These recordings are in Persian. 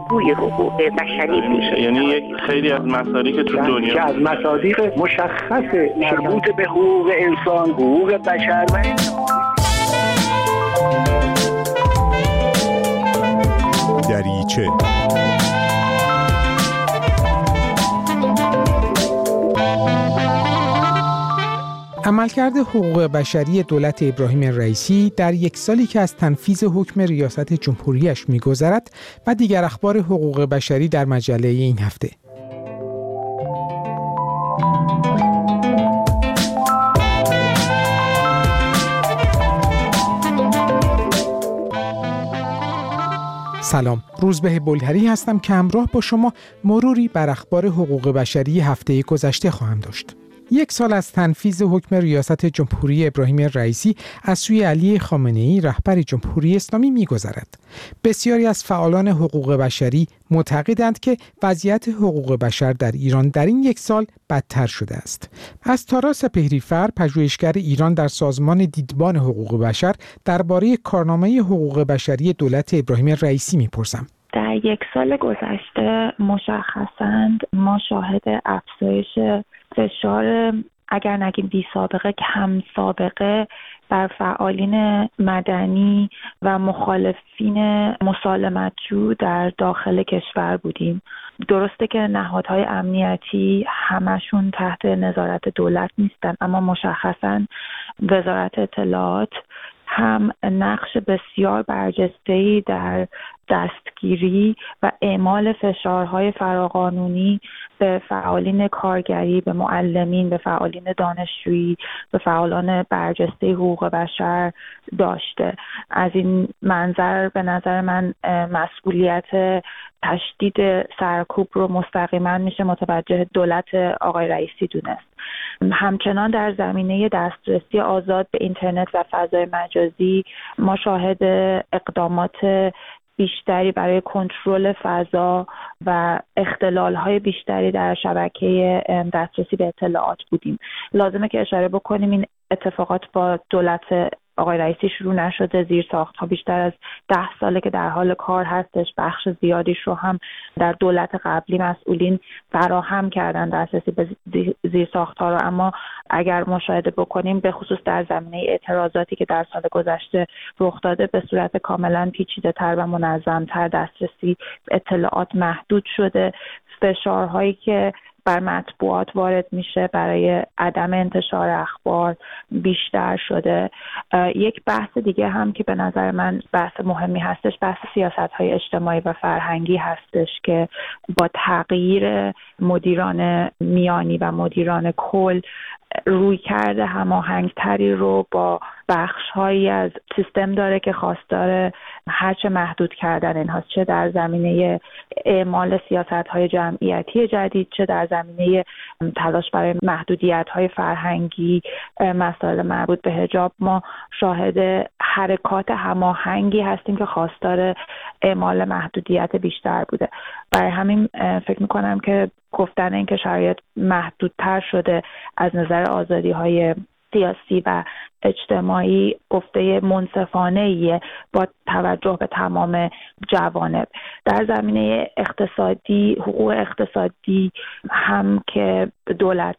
پاسخگوی حقوق بشری میشه. یعنی یک خیلی از مصادیق تو دنیا که از مصادیق مشخص مربوط به حقوق انسان، حقوق بشر و دریچه عملکرد حقوق بشری دولت ابراهیم رئیسی در یک سالی که از تنفیذ حکم ریاست جمهوریش می‌گذرد و دیگر اخبار حقوق بشری در مجله این هفته. سلام، روزبه بلهری هستم که همراه با شما مروری بر اخبار حقوق بشری هفته گذشته خواهم داشت. یک سال از تنفیذ حکم ریاست جمهوری ابراهیم رئیسی از سوی علی خامنه‌ای رهبر جمهوری اسلامی می‌گذرد. بسیاری از فعالان حقوق بشری معتقدند که وضعیت حقوق بشر در ایران در این یک سال بدتر شده است. از تارا سپهری‌فر، پژوهشگر ایران در سازمان دیدبان حقوق بشر، درباره کارنامه حقوق بشری دولت ابراهیم رئیسی می‌پرسم. در یک سال گذشته مشخصاً ما شاهد افزایش فشار اگر نگیم بی سابقه کم سابقه بر فعالین مدنی و مخالفین مسالمت‌جو در داخل کشور بودیم. درسته که نهادهای امنیتی همشون تحت نظارت دولت نیستن، اما مشخصاً وزارت اطلاعات هم نقش بسیار برجسته‌ای در دستگیری و اعمال فشارهای فراقانونی به فعالین کارگری، به معلمین، به فعالین دانشجویی، به فعالان برجسته حقوق بشر داشته. از این منظر به نظر من مسئولیت تشدید سرکوب رو مستقیما میشه متوجه دولت آقای رئیسی دونست. همچنان در زمینه دسترسی آزاد به اینترنت و فضای مجازی ما شاهد اقدامات بیشتری برای کنترل فضا و اختلال‌های بیشتری در شبکه دسترسی به اطلاعات بودیم. لازمه که اشاره بکنیم این اتفاقات با دولت آقای رئیسی شروع نشده. زیرساخت‌ها بیشتر از 10 ساله که در حال کار هستش. بخش زیادیش رو هم در دولت قبلی مسئولین فراهم کردن دسترسی به زیرساخت‌ها رو، اما اگر مشاهده بکنیم به خصوص در زمینه اعتراضاتی که در سال گذشته رخ داده به صورت کاملا پیچیده‌تر و منظم‌تر دسترسی به اطلاعات محدود شده. فشارهایی که بر مطبوعات وارد میشه برای عدم انتشار اخبار بیشتر شده. یک بحث دیگه هم که به نظر من بحث مهمی هستش بحث سیاست‌های اجتماعی و فرهنگی هستش که با تغییر مدیران میانی و مدیران کل رویکرد هماهنگتری رو با بخش‌هایی از سیستم داره که خواستار هرچه محدود کردن اینهاست، چه در زمینه اعمال سیاست‌های جمعیتی جدید، چه در زمینه تلاش برای محدودیت‌های فرهنگی، مسائل مربوط به حجاب. ما شاهد حرکات هماهنگی هستیم که خواستار اعمال محدودیت بیشتر بوده. برای همین فکر می‌کنم که گفتن این که شرایط محدودتر شده از نظر آزادی‌های سیاسی و اجتماعی گفته منصفانه‌ایه با توجه به تمام جوانب. در زمینه اقتصادی، حقوق اقتصادی هم که دولت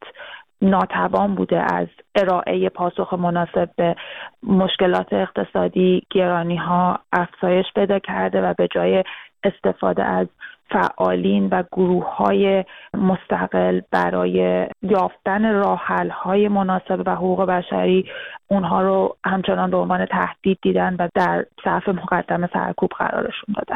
ناتوان بوده از ارائه پاسخ مناسب به مشکلات اقتصادی، گرانی‌ها افزایش پیدا کرده و به جای استفاده از فعالین و گروه‌های مستقل برای یافتن راه‌حل‌های مناسب و حقوق بشری اونها رو همچنان به عنوان تهدید دیدن و در صف مقدم سرکوب قرارشون دادن.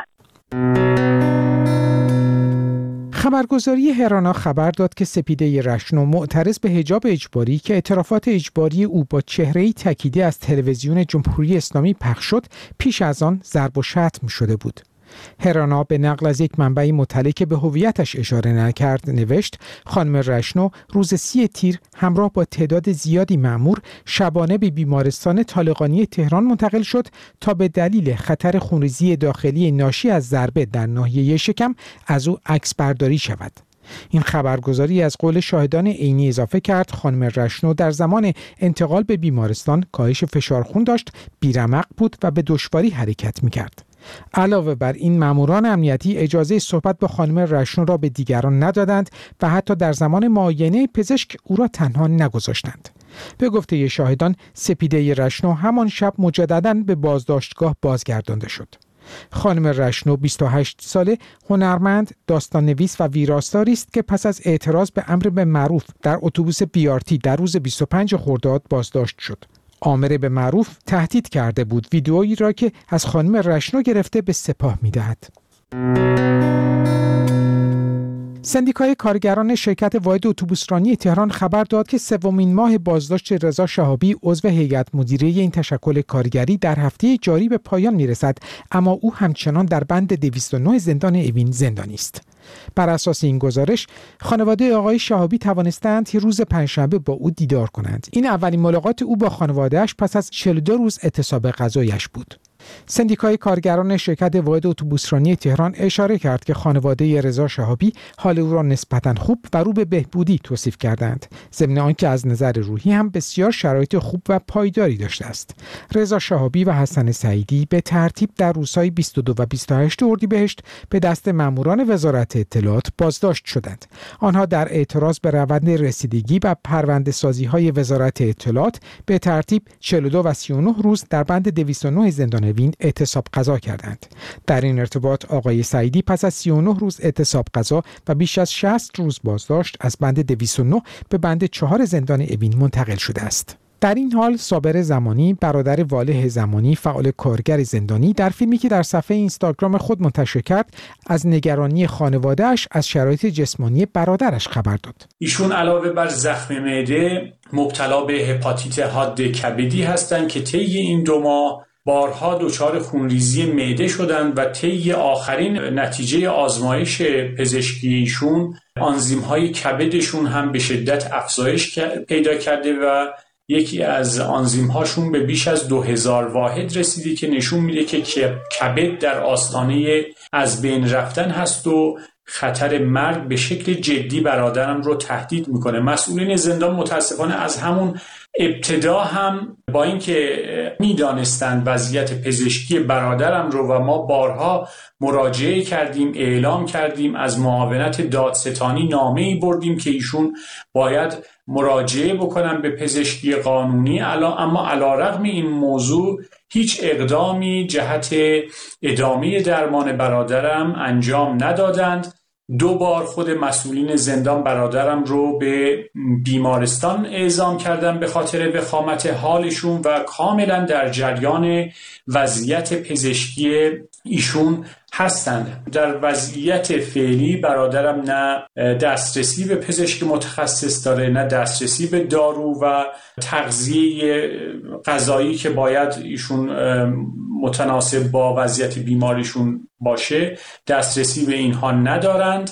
خبرگزاری هرانا خبر داد که سپیده رشنو معترض به حجاب اجباری که اعترافات اجباری او با چهره‌ای تکیده از تلویزیون جمهوری اسلامی پخش شد پیش از آن ضرب و شتم شده بود. هرانا به نقل از یک منبع مطلع که به هویتش اشاره نکرد نوشت خانم رشنو روز 30 تیر همراه با تعداد زیادی مأمور شبانه به بیمارستان طالقانی تهران منتقل شد تا به دلیل خطر خونریزی داخلی ناشی از ضربه در ناحیه شکم از او عکس برداری شود. این خبرگزاری از قول شاهدان عینی اضافه کرد خانم رشنو در زمان انتقال به بیمارستان کاهش فشار خون داشت، بیرمق بود و به دشواری حرکت می‌کرد. علاوه بر این ماموران امنیتی اجازه صحبت با خانم رشنو را به دیگران ندادند و حتی در زمان معاینه پزشک او را تنها نگذاشتند. به گفته شاهدان سپیده رشنو همان شب مجدداً به بازداشتگاه بازگردانده شد. خانم رشنو 28 ساله هنرمند، داستان نویس و ویراستاری است که پس از اعتراض به امر به معروف در اتوبوس BRT در روز 25 خرداد بازداشت شد. آمر به معروف تهدید کرده بود ویدئویی را که از خانم رشنو گرفته به سپاه می‌دهد. سندیکای کارگران شرکت واحد اتوبوسرانی تهران خبر داد که سومین ماه بازداشت رضا شهابی عضو هیئت مدیره این تشکل کارگری در هفته جاری به پایان میرسد، اما او همچنان در بند 209 زندان اوین زندانی است. بر اساس این گزارش خانواده آقای شهابی توانستند روز پنجشنبه با او دیدار کنند. این اولین ملاقات او با خانواده‌اش پس از 42 روز اعتصاب غذایش بود. سندیکای کارگران شرکت واحد اتوبوسرانی تهران اشاره کرد که خانواده رضا شهابی حال او را نسبتاً خوب و رو به بهبودی توصیف کردند، ضمن آنکه از نظر روحی هم بسیار شرایط خوب و پایداری داشته است. رضا شهابی و حسن سعیدی به ترتیب در روزهای 22 و 28 اردیبهشت به دست ماموران وزارت اطلاعات بازداشت شدند. آنها در اعتراض به روند رسیدگی و پرونده‌سازی‌های وزارت اطلاعات به ترتیب 42 و 39 روز در بند 209 زندان اوین اعتصاب غذا کردند. در این ارتباط آقای سعیدی پس از 39 روز اعتصاب غذا و بیش از 60 روز بازداشت از بند 209 به بند 4 زندان اوین منتقل شده است. در این حال صابر زمانی، برادر واله زمانی، فعال کارگر زندانی، در فیلمی که در صفحه اینستاگرام خود منتشر کرد از نگرانی خانواده‌اش از شرایط جسمانی برادرش خبر داد. ایشون علاوه بر زخم معده مبتلا به هپاتیت حاد کبدی هستند که طی این 2 ماه بارها دچار خونریزی معده شدند و طی آخرین نتیجه آزمایش پزشکی ایشون آنزیم‌های کبدشون هم به شدت افزایش پیدا کرده و یکی از آنزیم‌هاشون به بیش از 2000 واحد رسیده که نشون میده که کبد در آستانه از بین رفتن هست و خطر مرگ به شکل جدی برادرم رو تهدید میکنه. مسئولین زندان متاسفانه از همون ابتدا هم با اینکه میدانستند وضعیت پزشکی برادرم رو و ما بارها مراجعه کردیم، اعلام کردیم، از معاونت دادستانی نامه‌ای بردیم که ایشون باید مراجعه بکنن به پزشکی قانونی، اما علیرغم این موضوع هیچ اقدامی جهت ادامه درمان برادرم انجام ندادند. 2 بار خود مسئولین زندان برادرم رو به بیمارستان اعزام کردن به خاطر وخامت حالشون و کاملا در جریان وضعیت پزشکی ایشون هستند. در وضعیت فعلی برادرم نه دسترسی به پزشک متخصص داره، نه دسترسی به دارو و تغذیه غذایی که باید ایشون متناسب با وضعیت بیماریشون باشه، دسترسی به اینها ندارند.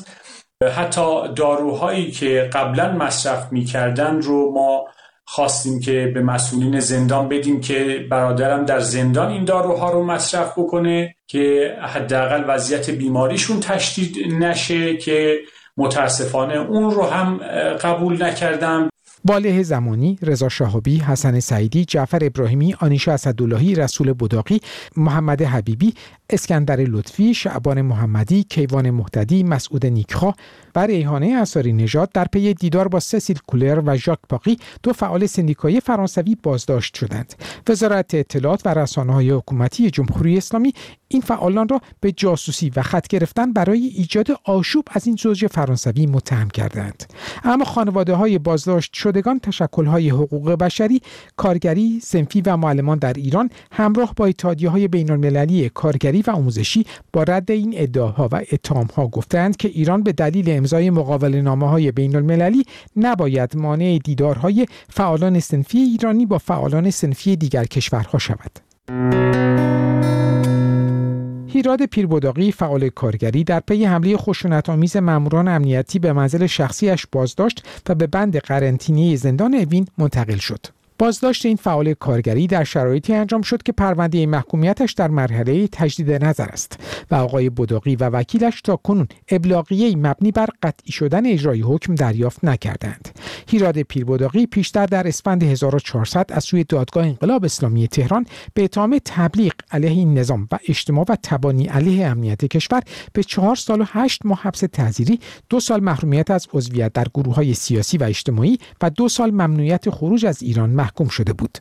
حتی داروهایی که قبلا مصرف می‌کردن رو ما خواستیم که به مسئولین زندان بدیم که برادرم در زندان این داروها رو مصرف بکنه که حداقل وضعیت بیماریشون تشدید نشه، که متاسفانه اون رو هم قبول نکردم. واله زمانی، رضا شهابی، حسن سعیدی، جعفر ابراهیمی، آنیشا اسداللهی، رسول بداقی، محمد حبیبی، اسکندر لطفی، شعبان محمدی، کیوان مهتدی، مسعود نیکخواه و ریحانه انصاری نژاد در پی دیدار با سسیل کولر و ژاک پاقی 2 فعال سندیکای فرانسوی بازداشت شدند. وزارت اطلاعات و رسانه‌های حکومتی جمهوری اسلامی این فعالان را به جاسوسی و خط گرفتن برای ایجاد آشوب از این زوج فرانسوی متهم کردند. اما خانواده‌های بازداشت شدگان، تشکل‌های حقوق بشری، کارگری، صنفی و معلمان در ایران همراه با اتحادیه‌های بین‌المللی کارگری و آموزشی با رد این ادعاها و اتهام‌ها گفتند که ایران به دلیل امضای مقاوله‌نامه‌های بین‌المللی نباید مانع دیدارهای فعالان صنفی ایرانی با فعالان صنفی دیگر کشورها شود. هیراد پیربداقی، فعال کارگری، در پی حمله خشونت‌آمیز ماموران امنیتی به منزل شخصیش بازداشت و به بند قرنطینه‌ای زندان اوین منتقل شد. بازداشت این فعال کارگری در شرایطی انجام شد که پرونده محکومیتش در مرحله تجدید نظر است و آقای بداقی و وکیلش تاکنون ابلاغیه‌ای مبنی بر قطعی شدن اجرای حکم دریافت نکردند. هیراد پیربداقی پیشتر در اسفند 1400 از سوی دادگاه انقلاب اسلامی تهران به اتهام تبلیغ علیه این نظام و اجتماع و تبانی علیه امنیت کشور به 4 سال و 8 ماه حبس تعزیری، 2 سال محرومیت از عضویت در گروه‌های سیاسی و اجتماعی و 2 سال ممنوعیت خروج از ایران محکوم شده بود.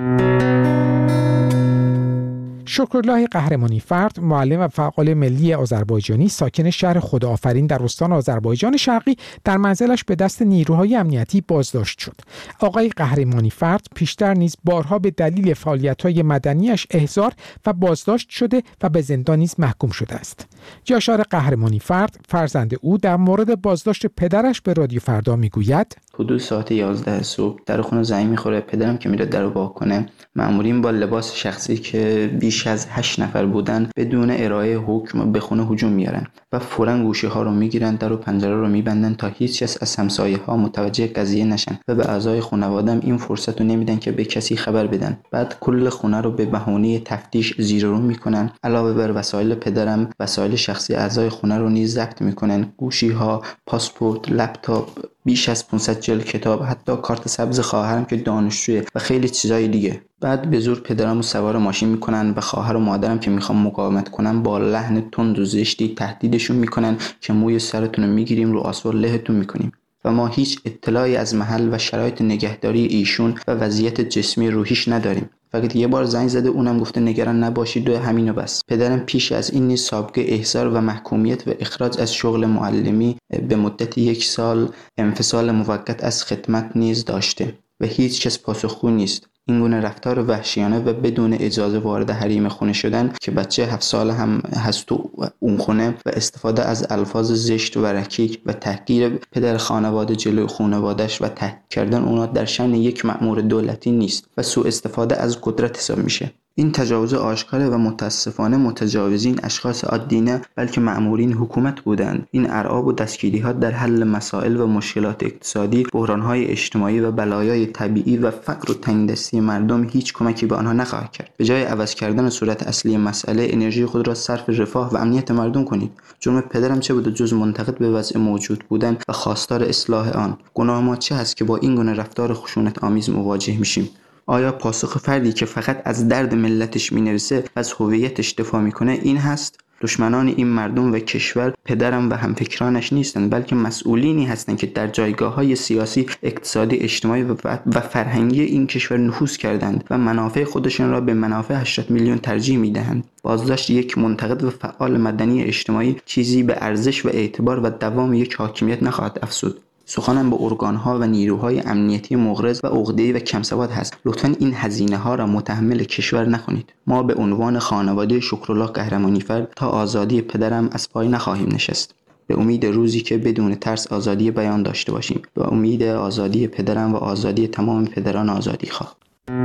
شکرالله قهرمانی فرد، معلم و فعال ملی آذربایجانی ساکن شهر خداآفرین در استان آذربایجان شرقی، در منزلش به دست نیروهای امنیتی بازداشت شد. آقای قهرمانی فرد پیشتر نیز بارها به دلیل فعالیت‌های مدنیش احضار و بازداشت شده و به زندان نیز محکوم شده است. یاشار قهرمانی فرد، فرزند او، در مورد بازداشت پدرش به رادیو فردا میگوید: حدود ساعت 11 صبح در خونه زنگ میخوره. پدرم که میره درو وا کنه، مامورین با لباس شخصی که بیش از 8 نفر بودن بدون ارائه حکم به خونه هجوم میارن و فوراً گوشه ها رو میگیرن، در و پنجره رو میبندن تا هیچ کس از همسایه ها متوجه قضیه نشن و به اعضای خانواده‌ام این فرصت رو نمیدن که به کسی خبر بدن. بعد کل خونه رو به بهانه تفتیش زیر و رو میکنن. علاوه بر وسایل پدرم، وسایل شخصی اعضای خونه رو نیز ضبط میکنن: گوشی ها، پاسپورت، لپتاپ، بیش از 500 جلد کتاب، حتی کارت سبز خواهرم که دانشجویه و خیلی چیزای دیگه. بعد به زور پدرمو سوار ماشین میکنن و خواهر و مادرم که میخوام مقاومت کنن با لحن تند و زشتی تهدیدشون میکنن که موی سرتون رو میگیریم، رو آسفال لهتون میکنیم. و ما هیچ اطلاعی از محل و شرایط نگهداری ایشون و وضعیت جسمی روحیش نداریم. فقط یه بار زنگ زده، اونم گفته نگران نباشید و همینو بس. پدرم پیش از این نیز سابقه احضار و محکومیت و اخراج از شغل معلمی به مدت 1 سال انفصال موقت از خدمت نیز داشته و هیچ کس پاسخگو نیست. این گونه رفتار وحشیانه و بدون اجازه وارد حریم خونه شدن که بچه 7 سال هم هست تو اون خونه و استفاده از الفاظ زشت و رکیک و تحقیر پدر خانواده جلوی خانواده‌اش و تحقیر کردن اونا در شأن یک مأمور دولتی نیست و سوء استفاده از قدرت حساب میشه. این تجاوز آشکاره و متاسفانه متجاوزین اشخاص عادی نه، بلکه مأمورین حکومت بودند. این ارعاب و دستگیری‌ها در حل مسائل و مشکلات اقتصادی، بحران‌های اجتماعی و بلایای طبیعی و فقر و تنگدستی مردم هیچ کمکی به آنها نخواهد کرد. به جای عوض کردن صورت اصلی مسئله، انرژی خود را صرف رفاه و امنیت مردم کنید. جرم پدرم چه بوده جز منتقد به وضع موجود بودن و خواستار اصلاح آن؟ گناه ما چه هست که با این گونه رفتار خشونت آمیز مواجه میشیم؟ آیا پاسخ فردی که فقط از درد ملتش مینویسه و از هویتش دفاع میکنه این هست؟ دشمنان این مردم و کشور پدرم و همفکرانش نیستند، بلکه مسئولینی هستند که در جایگاه‌های سیاسی، اقتصادی، اجتماعی و فرهنگی این کشور نفوذ کردند و منافع خودشان را به منافع 80 میلیون ترجیح میدهند. بازداشت یک منتقد و فعال مدنی اجتماعی چیزی به ارزش و اعتبار و دوام یک حاکمیت نخواهد افزود. سخنم با ارگان‌ها و نیروهای امنیتی مغرض و عقده‌ای و کم‌سواد هست. لطفاً این هزینه‌ها را متحمل کشور نکنید. ما به عنوان خانواده شکرالله قهرمانی فرد تا آزادی پدرم از پای نخواهیم نشست. به امید روزی که بدون ترس آزادی بیان داشته باشیم. به امید آزادی پدرم و آزادی تمام پدران آزادیخواه.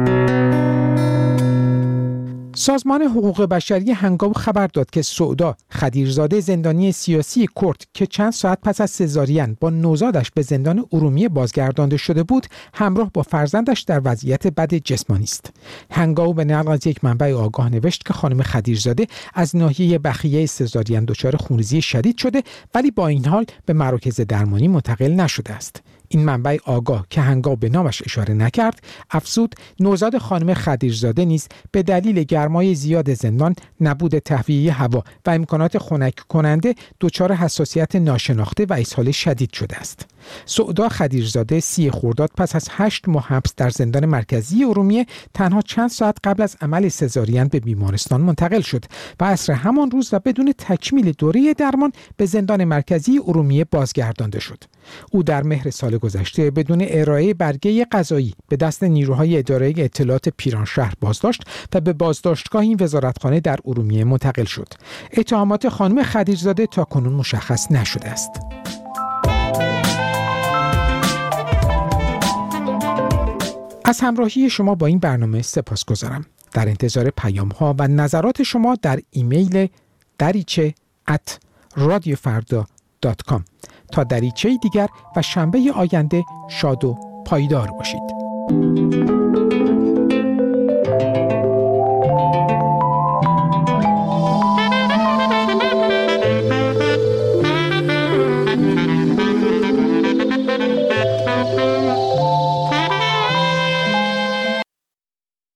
سازمان حقوق بشری هنگام خبر داد که سعدا خدیرزاده، زندانی سیاسی کرد که چند ساعت پس از سزارین با نوزادش به زندان ارومیه بازگردانده شده بود، همراه با فرزندش در وضعیت بد جسمانی است. هنگام به نقل از یک منبع آگاه نوشت که خانم خدیرزاده از ناحیه بخیه سزارین دچار خونریزی شدید شده، ولی با این حال به مراکز درمانی منتقل نشده است. این منبع آگاه که هنگام به نامش اشاره نکرد، افزود نوزاد خانم خدیرزاده نیز به دلیل گرمای زیاد زندان، نبود تهویه هوا و امکانات خنک کننده دچار حساسیت ناشناخته و اسهال شدید شده است. سعدا خدیرزاده 30 خرداد پس از 8 ماه حبس در زندان مرکزی ارومیه تنها چند ساعت قبل از عمل سزارین به بیمارستان منتقل شد و عصر همان روز و بدون تکمیل دوره درمان به زندان مرکزی ارومیه بازگردانده شد. او در مهر سال گذشته بدون ارائه برگه قضایی به دست نیروهای اداره اطلاعات پیرانشهر بازداشت و به بازداشتگاه این وزارتخانه در ارومیه منتقل شد. اتهامات خانم خدیرزاده تاکنون مشخص نشده است. از همراهی شما با این برنامه سپاسگزارم. در انتظار پیام‌ها و نظرات شما در ایمیل dariche@radiofarda.com. تا دریچه دیگر و شنبه آینده شاد و پایدار باشید.